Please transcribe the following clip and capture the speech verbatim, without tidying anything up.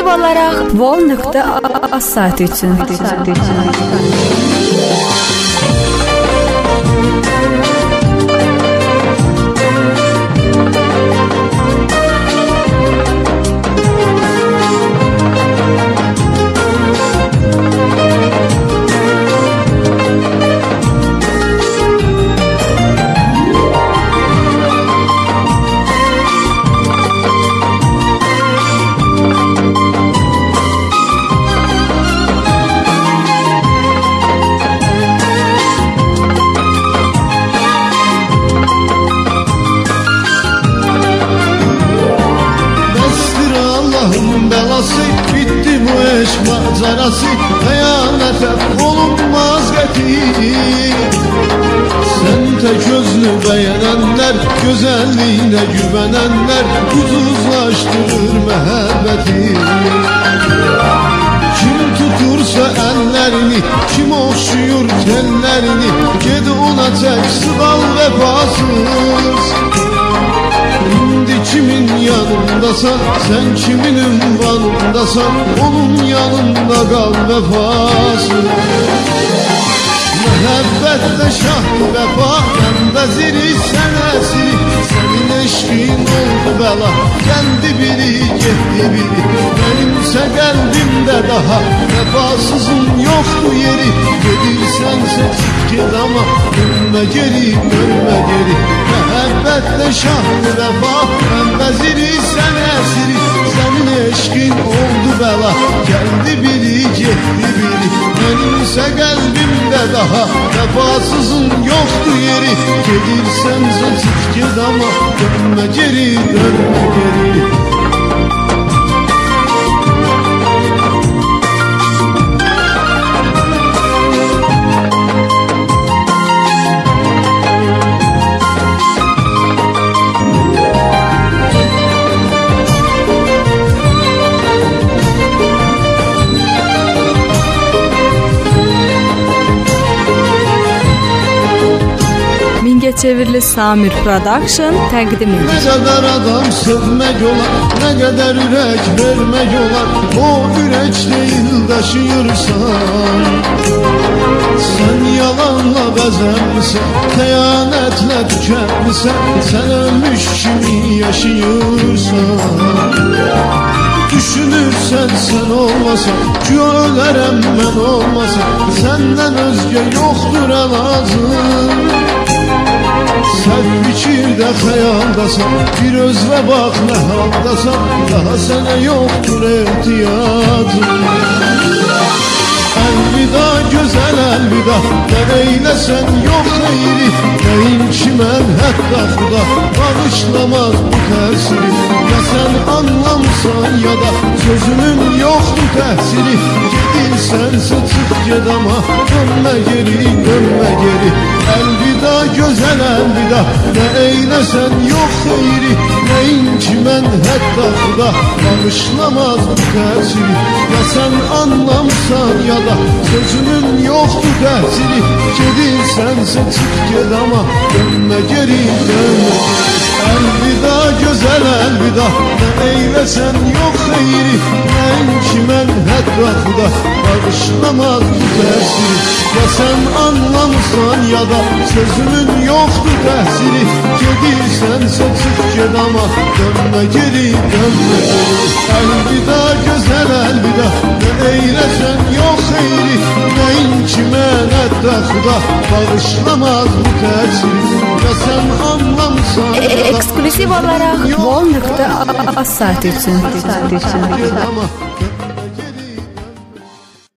olaraq vol nöqtə az saat üçün. Bitti bu eşk manzarası, Xəyanətə olunmaz qəti. Sən tək özünü bəyənənlər, gözəlliyinə güvənənlər ucuzlaşdırır məhəbbəti. Kim tutursa əllərini, kim oxşuyur tellərini, ged ona çək sığal vəfasız. İndi kimin yanındasan, sen kimin ünvanındasan, onun yanında kal vefasız. Məhəbbətlə şahdı vəfa, məmbəziri sən əsiri. Sənin eşqin oldu bəla, gəldi biri, getdi biri. Mənimsə qəlbimdə daha vəfasızın yoxdur yeri. Gedirsənsə çıx ged ama dönmə geri, dönmə geri. Məhəbbətlə şahdı vəfa, məmbəziri sən əsiri. Sənin eşqin oldu bəla, gəldi biri, getdi biri. Mənimsə qəlbimdə daha vəfasızın yoxdur yeri. Gedirsənsə çıx ged ama dönmə geri, dönmə geri. Çevirli Samir Production təqdim edir. Ne kadar adam sevmek olar, ne kadar ürək vermek olar. O ürək değil daşıyırsan. Sen yalanla bəzənmisən, xəyanətlə tükənmisən. Sen ölmüş kimi yaşayırsan. Düşünürsən sen olmasan, ki ölərəm mən olmasan. Səndən özgə yoxdur lazım. Sen fikirdə xəyaldasan, bir özlə bax nə haldasan. Daha sənə yoxdur ehtiyacım. Əlvida gözəl əlvida, nə eyləsən yox xeyri. Nəyin ki mən hətta xuda bağışlamaz bu tərsiri. Ya sen anlamsan ya da sözümün yoxdur təhsili. Gedirsənsə çıx ged ama dönmə geri, dönmə geri. Əlvida gözəl əlvida, nə eyləsən yox xeyri. Nəyin ki mən hətta xuda bağışlamaz bu tərsiri. Ya sen anlamsan ya da sözümün yoxdur təhsili. Gedirsənsə çıx ged ama dönmə geri, dönmə geri. Əlvida gözəl əlvida, nə eyləsən yox xeyri. Nəyin ki mən hətta xuda bağışlamaz bu təsiri. Ya sen anlamsan ya da sözümün yoxdur təhsili. Gedirsənsə çıx ged ama dönmə geri, dönmə geri. Əlvida gözəl əlvida, nə eyləsən yox xeyri. Nəyin ki mən hətta xuda bağışlamaz bu təsiri. Ya sen anlamsan ya da Ekskluziv olaraq vol nöqtə az saat üçün.